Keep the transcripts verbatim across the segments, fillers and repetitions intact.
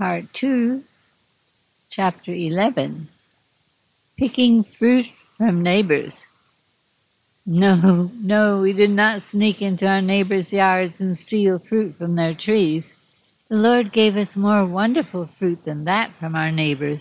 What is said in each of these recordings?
Part two, Chapter eleven, Picking Fruit from Neighbors. No, no, we did not sneak into our neighbors' yards and steal fruit from their trees. The Lord gave us more wonderful fruit than that from our neighbors.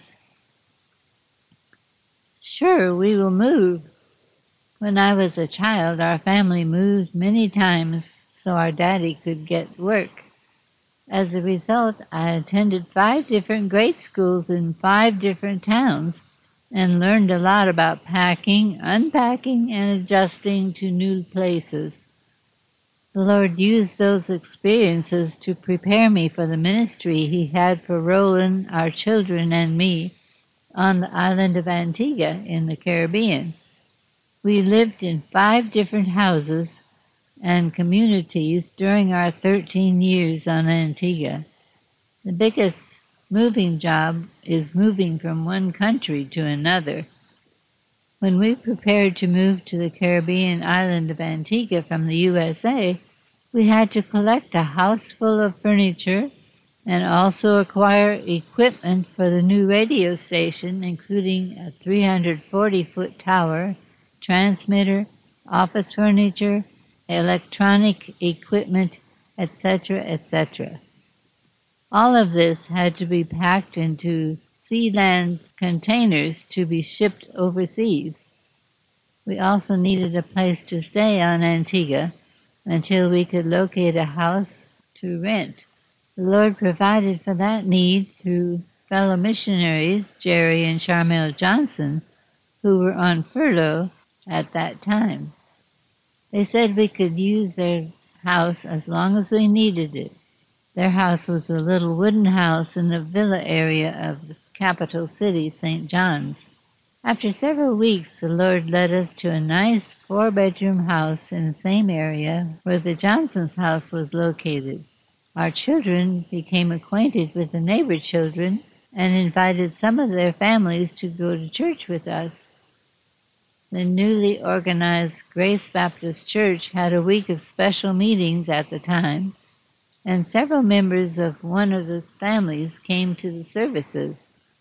Sure, we will move. When I was a child, our family moved many times so our daddy could get work. As a result, I attended five different grade schools in five different towns and learned a lot about packing, unpacking, and adjusting to new places. The Lord used those experiences to prepare me for the ministry He had for Roland, our children, and me on the island of Antigua in the Caribbean. We lived in five different houses and communities during our thirteen years on Antigua. The biggest moving job is moving from one country to another. When we prepared to move to the Caribbean island of Antigua from the U S A, we had to collect a house full of furniture and also acquire equipment for the new radio station, including a three hundred forty foot tower, transmitter, office furniture, electronic equipment, et cetera, et cetera. All of this had to be packed into Sealand containers to be shipped overseas. We also needed a place to stay on Antigua until we could locate a house to rent. The Lord provided for that need through fellow missionaries, Jerry and Charmel Johnson, who were on furlough at that time. They said we could use their house as long as we needed it. Their house was a little wooden house in the villa area of the capital city, Saint John's. After several weeks, the Lord led us to a nice four-bedroom house in the same area where the Johnsons' house was located. Our children became acquainted with the neighbor children and invited some of their families to go to church with us. The newly organized Grace Baptist Church had a week of special meetings at the time, and several members of one of the families came to the services.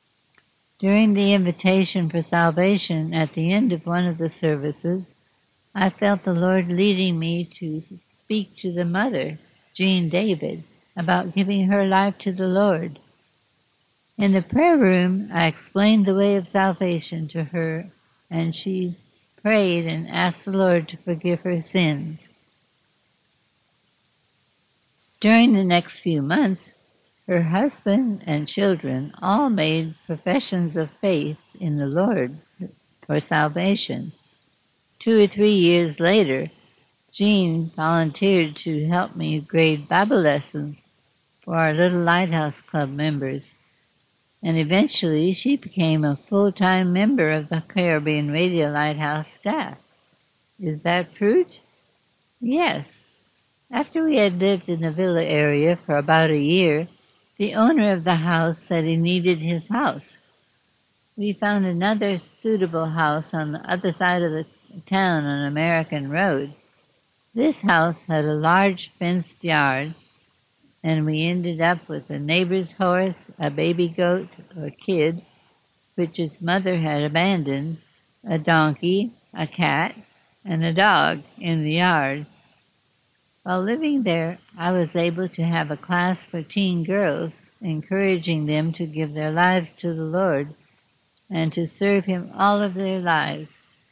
During the invitation for salvation at the end of one of the services, I felt the Lord leading me to speak to the mother, Jean David, about giving her life to the Lord. In the prayer room, I explained the way of salvation to her, and she prayed and asked the Lord to forgive her sins. During the next few months, her husband and children all made professions of faith in the Lord for salvation. Two or three years later, Jean volunteered to help me grade Bible lessons for our Little Lighthouse Club members, and eventually she became a full-time member of the Caribbean Radio Lighthouse staff. Is that fruit? Yes. After we had lived in the villa area for about a year, the owner of the house said he needed his house. We found another suitable house on the other side of the town on American Road. This house had a large fenced yard, and we ended up with a neighbor's horse, a baby goat or kid, which his mother had abandoned, a donkey, a cat, and a dog in the yard. While living there, I was able to have a class for teen girls, encouraging them to give their lives to the Lord and to serve Him all of their lives.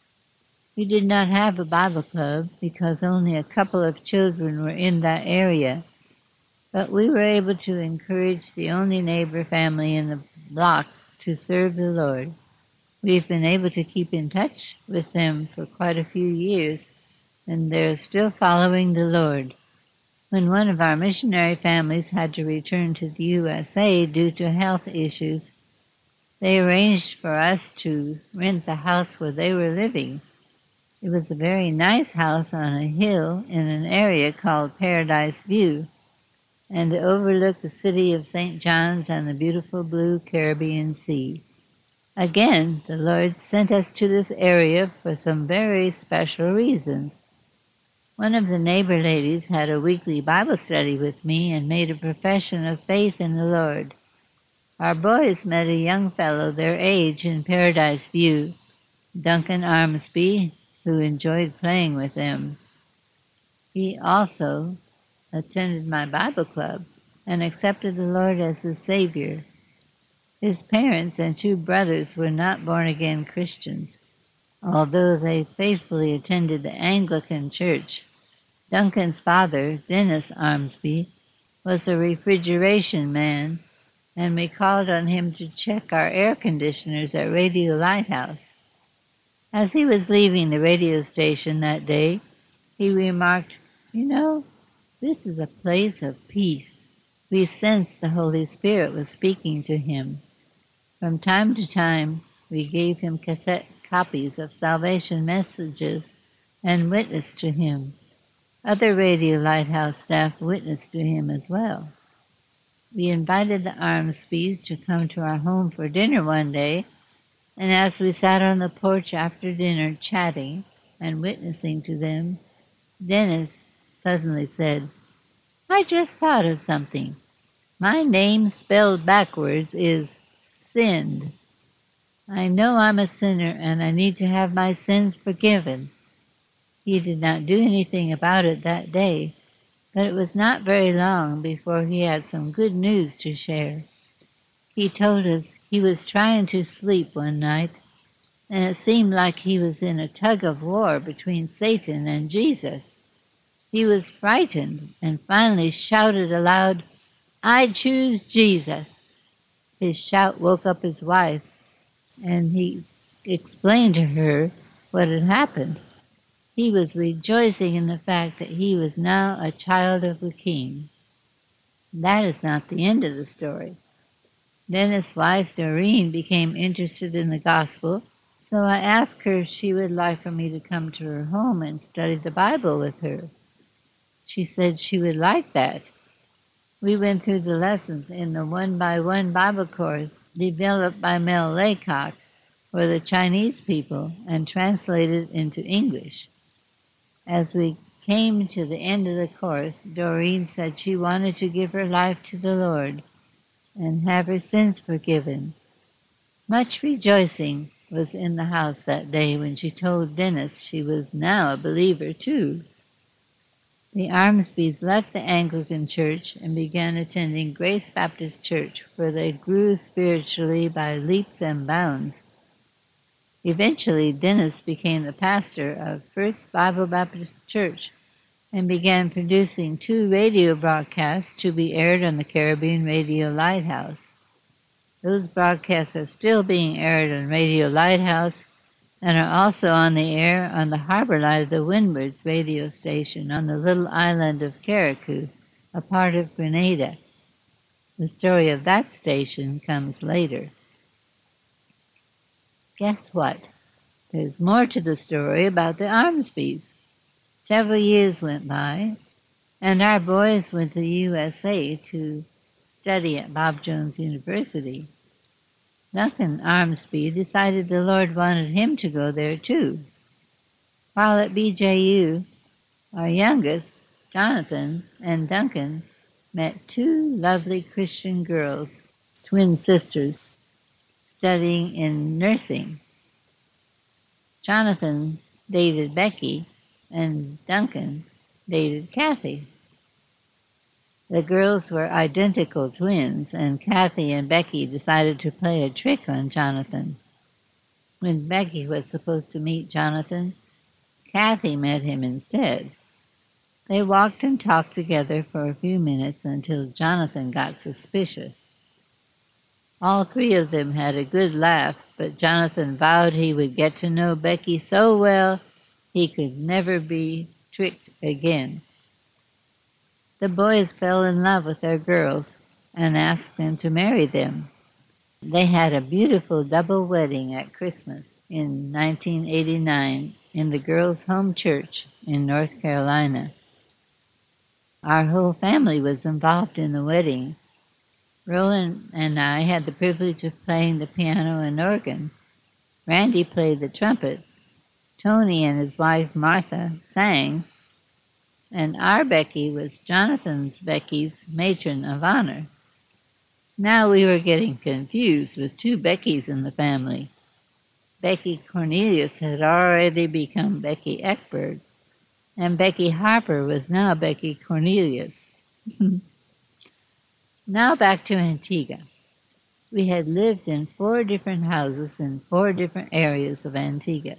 We did not have a Bible club because only a couple of children were in that area, but we were able to encourage the only neighbor family in the block to serve the Lord. We've been able to keep in touch with them for quite a few years, and they're still following the Lord. When one of our missionary families had to return to the U S A due to health issues, they arranged for us to rent the house where they were living. It was a very nice house on a hill in an area called Paradise View, and it overlooked the city of Saint John's and the beautiful blue Caribbean Sea. Again, the Lord sent us to this area for some very special reasons. One of the neighbor ladies had a weekly Bible study with me and made a profession of faith in the Lord. Our boys met a young fellow their age in Paradise View, Duncan Armsby, who enjoyed playing with them. He also attended my Bible club and accepted the Lord as his Savior. His parents and two brothers were not born-again Christians, although they faithfully attended the Anglican Church. Duncan's father, Dennis Armsby, was a refrigeration man, and we called on him to check our air conditioners at Radio Lighthouse. As he was leaving the radio station that day, he remarked, "You know, this is a place of peace." We sensed the Holy Spirit was speaking to him. From time to time, we gave him cassette copies of salvation messages and witnessed to him. Other Radio Lighthouse staff witnessed to him as well. We invited the Armsbys to come to our home for dinner one day, and as we sat on the porch after dinner chatting and witnessing to them, Dennis suddenly said, "I just thought of something. My name spelled backwards is Sinned. I know I'm a sinner and I need to have my sins forgiven." He did not do anything about it that day, but it was not very long before he had some good news to share. He told us he was trying to sleep one night, and it seemed like he was in a tug of war between Satan and Jesus. He was frightened and finally shouted aloud, "I choose Jesus." His shout woke up his wife, and he explained to her what had happened. He was rejoicing in the fact that he was now a child of the King. That is not the end of the story. Then his wife, Doreen, became interested in the gospel, so I asked her if she would like for me to come to her home and study the Bible with her. She said she would like that. We went through the lessons in the one-by-one Bible course developed by Mel Laycock for the Chinese people and translated into English. As we came to the end of the course, Doreen said she wanted to give her life to the Lord and have her sins forgiven. Much rejoicing was in the house that day when she told Dennis she was now a believer too. The Armsbys left the Anglican Church and began attending Grace Baptist Church, where they grew spiritually by leaps and bounds. Eventually, Dennis became the pastor of First Bible Baptist Church and began producing two radio broadcasts to be aired on the Caribbean Radio Lighthouse. Those broadcasts are still being aired on Radio Lighthouse and are also on the air on the Harbor Light of the Windwards radio station on the little island of Carriacou, a part of Grenada. The story of that station comes later. Guess what? There's more to the story about the Armsbys. Several years went by, and our boys went to the U S A to study at Bob Jones University. Duncan Armsby decided the Lord wanted him to go there too. While at B J U, our youngest, Jonathan, and Duncan met two lovely Christian girls, twin sisters, studying in nursing. Jonathan dated Becky, and Duncan dated Kathy. The girls were identical twins, and Kathy and Becky decided to play a trick on Jonathan. When Becky was supposed to meet Jonathan, Kathy met him instead. They walked and talked together for a few minutes until Jonathan got suspicious. All three of them had a good laugh, but Jonathan vowed he would get to know Becky so well he could never be tricked again. The boys fell in love with their girls and asked them to marry them. They had a beautiful double wedding at Christmas in nineteen eighty-nine in the girls' home church in North Carolina. Our whole family was involved in the wedding. Roland and I had the privilege of playing the piano and organ. Randy played the trumpet. Tony and his wife Martha sang, and our Becky was Jonathan's Becky's matron of honor. Now we were getting confused with two Beckys in the family. Becky Cornelius had already become Becky Eckberg, and Becky Harper was now Becky Cornelius. Now back to Antigua. We had lived in four different houses in four different areas of Antigua.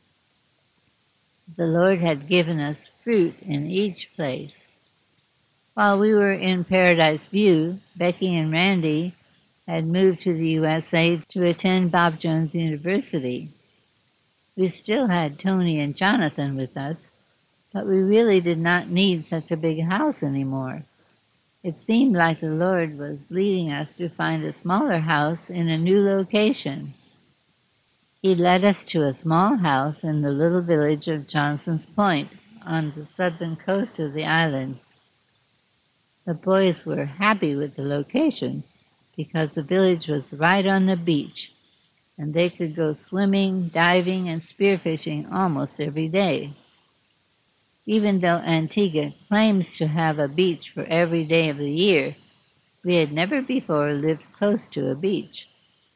The Lord had given us fruit in each place. While we were in Paradise View, Becky and Randy had moved to the U S A to attend Bob Jones University. We still had Tony and Jonathan with us, but we really did not need such a big house anymore. It seemed like the Lord was leading us to find a smaller house in a new location. He led us to a small house in the little village of Johnson's Point on the southern coast of the island. The boys were happy with the location because the village was right on the beach, and they could go swimming, diving, and spearfishing almost every day. Even though Antigua claims to have a beach for every day of the year, we had never before lived close to a beach.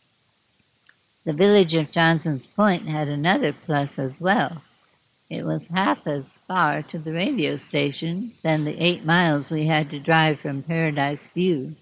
The village of Johnson's Point had another plus as well. It was half as far to the radio station than the eight miles we had to drive from Paradise View.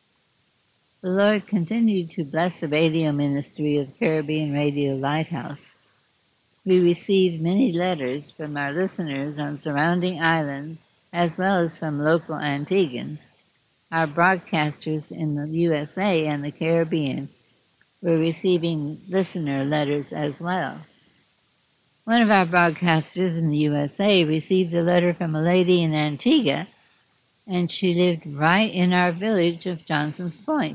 The Lord continued to bless the radio ministry of Caribbean Radio Lighthouse. We received many letters from our listeners on surrounding islands as well as from local Antiguans. Our broadcasters in the U S A and the Caribbean were receiving listener letters as well. One of our broadcasters in the U S A received a letter from a lady in Antigua, and she lived right in our village of Johnson's Point.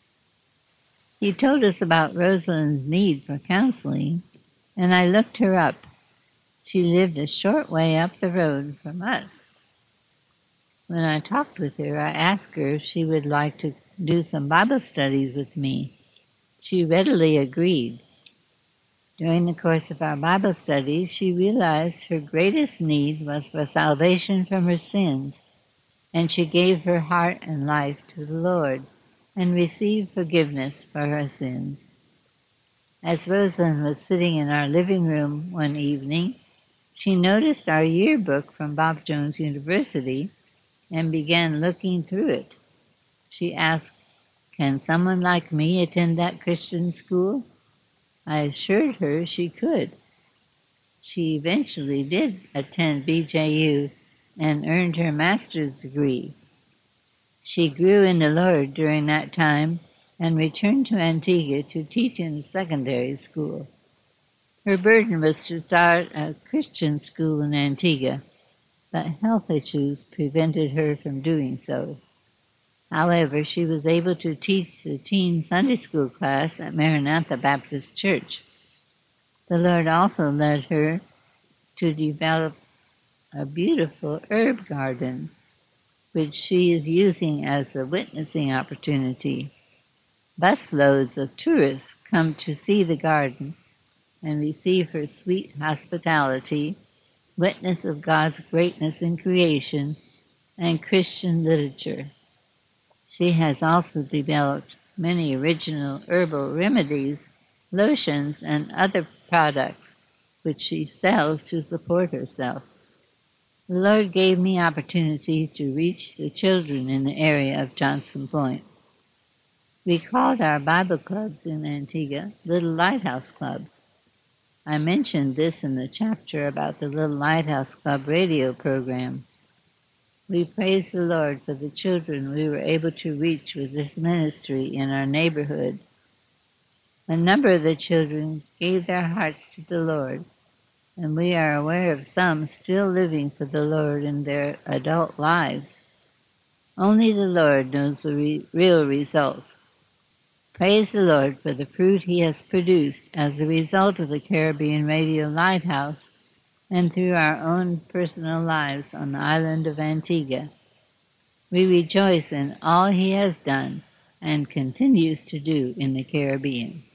He told us about Rosalind's need for counseling, and I looked her up. She lived a short way up the road from us. When I talked with her, I asked her if she would like to do some Bible studies with me. She readily agreed. During the course of our Bible studies, she realized her greatest need was for salvation from her sins, and she gave her heart and life to the Lord and received forgiveness for her sins. As Rosalind was sitting in our living room one evening, she noticed our yearbook from Bob Jones University and began looking through it. She asked, "Can someone like me attend that Christian school?" I assured her she could. She eventually did attend B J U and earned her master's degree. She grew in the Lord during that time and returned to Antigua to teach in secondary school. Her burden was to start a Christian school in Antigua, but health issues prevented her from doing so. However, she was able to teach the teen Sunday school class at Maranatha Baptist Church. The Lord also led her to develop a beautiful herb garden, which she is using as a witnessing opportunity. Busloads of tourists come to see the garden and receive her sweet hospitality, witness of God's greatness in creation, and Christian literature. She has also developed many original herbal remedies, lotions, and other products which she sells to support herself. The Lord gave me opportunities to reach the children in the area of Johnson Point. We called our Bible clubs in Antigua Little Lighthouse Clubs. I mentioned this in the chapter about the Little Lighthouse Club radio program. We praise the Lord for the children we were able to reach with this ministry in our neighborhood. A number of the children gave their hearts to the Lord, and we are aware of some still living for the Lord in their adult lives. Only the Lord knows the re- real results. Praise the Lord for the fruit He has produced as a result of the Caribbean Radio Lighthouse and through our own personal lives on the island of Antigua. We rejoice in all He has done and continues to do in the Caribbean.